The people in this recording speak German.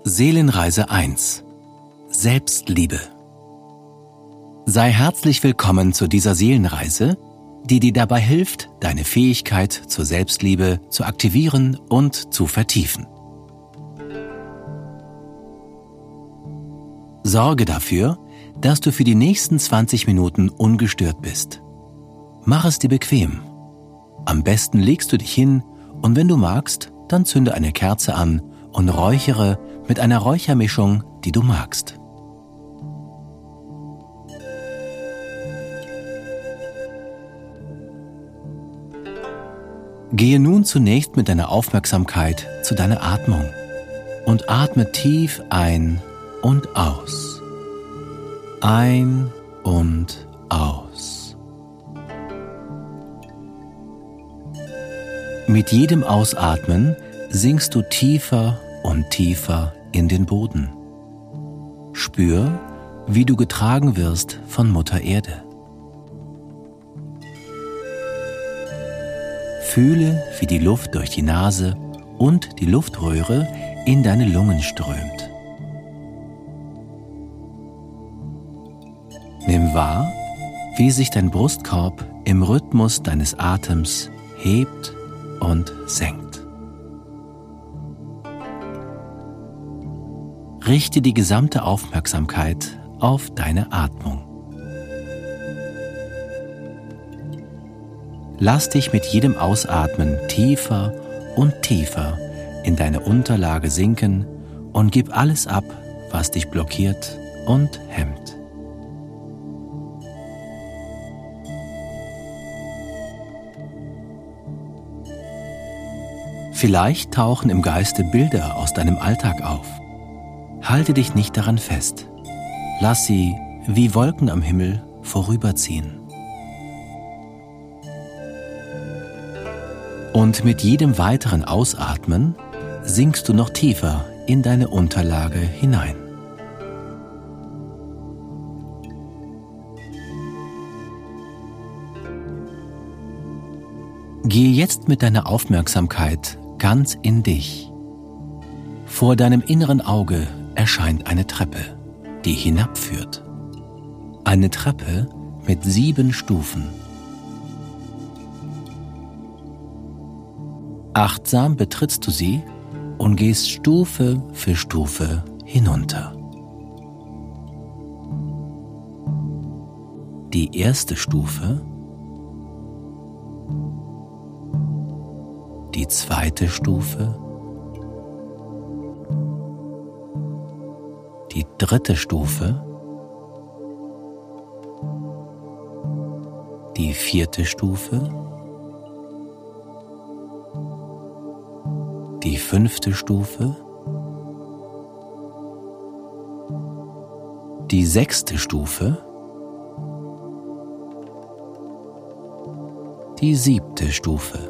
Seelenreise 1 – Selbstliebe. Sei herzlich willkommen zu dieser Seelenreise, die dir dabei hilft, deine Fähigkeit zur Selbstliebe zu aktivieren und zu vertiefen. Sorge dafür, dass du für die nächsten 20 Minuten ungestört bist. Mach es dir bequem. Am besten legst du dich hin und wenn du magst, dann zünde eine Kerze an und räuchere mit einer Räuchermischung, die du magst. Gehe nun zunächst mit deiner Aufmerksamkeit zu deiner Atmung und atme tief ein und aus. Ein und aus. Mit jedem Ausatmen sinkst du tiefer und tiefer in den Boden. Spür, wie du getragen wirst von Mutter Erde. Fühle, wie die Luft durch die Nase und die Luftröhre in deine Lungen strömt. Nimm wahr, wie sich dein Brustkorb im Rhythmus deines Atems hebt und senkt. Richte die gesamte Aufmerksamkeit auf deine Atmung. Lass dich mit jedem Ausatmen tiefer und tiefer in deine Unterlage sinken und gib alles ab, was dich blockiert und hemmt. Vielleicht tauchen im Geiste Bilder aus deinem Alltag auf. Halte dich nicht daran fest. Lass sie wie Wolken am Himmel vorüberziehen. Und mit jedem weiteren Ausatmen sinkst du noch tiefer in deine Unterlage hinein. Gehe jetzt mit deiner Aufmerksamkeit ganz in dich. Vor deinem inneren Auge erscheint eine Treppe, die hinabführt. Eine Treppe mit 7 Stufen. Achtsam betrittst du sie und gehst Stufe für Stufe hinunter. Die erste Stufe, die zweite Stufe, die dritte Stufe, die vierte Stufe, die fünfte Stufe, die sechste Stufe, die 7. Stufe.